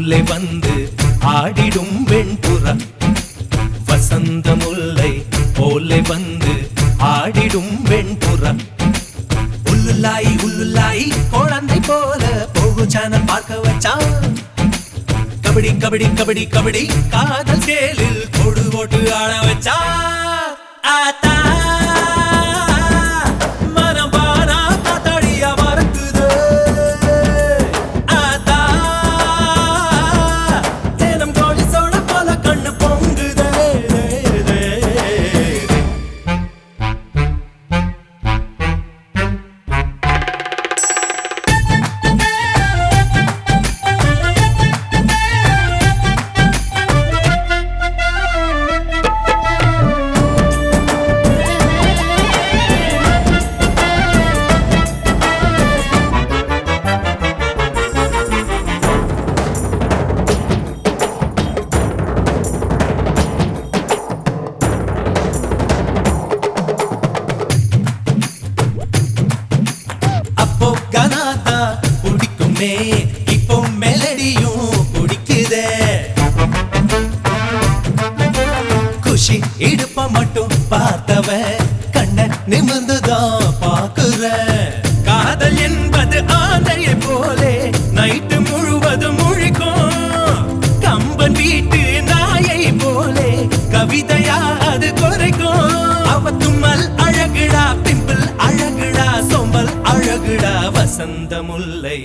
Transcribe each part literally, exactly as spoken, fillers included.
போலே வந்து ஆடிடும் வெண்புறா வசந்த முல்லை போலே வந்து ஆடிடும் வெண்புறா உள்ளுலாய் உள்ளுலாய் குழந்தை போல போகு சேனல் பார்க்க வச்சான் கபடி கபடி கபடி கபடி காதல் சேலில் கொடு போட்டு ஆட வச்சா ஆத்தா மனம் பானா காத்தாடியா மறக்குது ஆத்தா தேனம் கோழி சோழ போல கண்ணு பொங்குதே இப்போ மெலடியும் பிடிக்குதே குஷி இடுப்ப மட்டும் பார்த்தவ கண்ண நிமிர்ந்துதான் பாக்குற காதல் என்பது ஆந்தையை போலே நைட்டு முழுவதும் முழிக்கும் கம்பன் வீட்டு நாயை போலே கவிதையா அது குறைக்கும் அவ தும்மல் அழகுடா பிம்பிள் அழகுடா சொம்பல் அழகுடா வசந்த முல்லை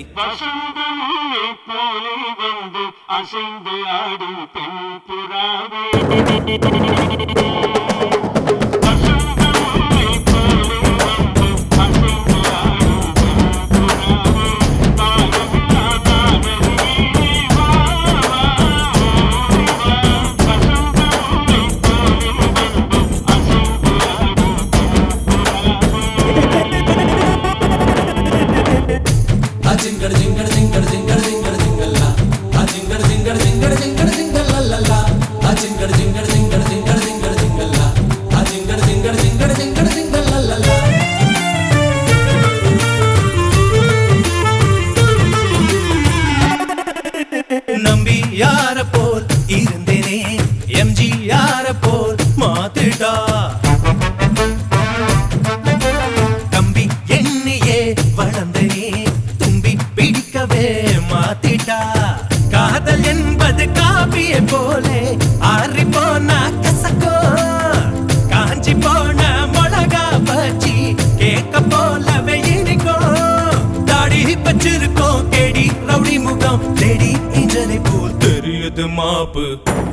போலே வந்து அசைந்து ஆடும் பெண் புறாவே நம்பி யார போல் இருந்தேனே எம்ஜி யார போல் மாத்திட்டா தம்பி எண்ணியே வளர்ந்தனே தும்பி பிடிக்கவே மாத்திட்டா காதல் என்பது காப்பியை போலே ஆறி போனா கசக்கோ காஞ்சி போன மிளகா பச்சி கேக்க போலவே இனிக்கும் தாடி பச்சிருக்கோம் கேடி ரவுடி முகம் தேடி இன்றனை போல் தெரியுது மாப்பு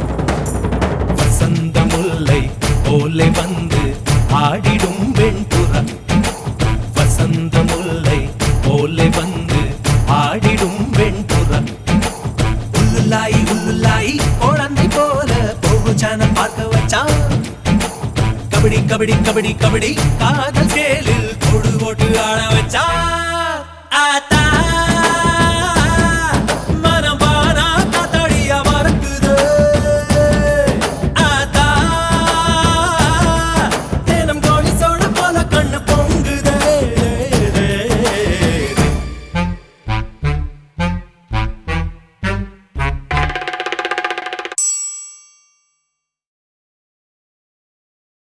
வசந்த முல்லை போலே வந்து ஆடிடும் வெண்புறா வசந்த முல்லை போலே வந்து ஆடிடும் வெண்புறா உள்ளுலாய் உள்ளுலாய் குழந்தை போல போகு சேனல் பார்க்க வச்சான் கபடி கபடி கபடி கபடி காதல் சேலில் கொடு போட்டு ஆட வச்சா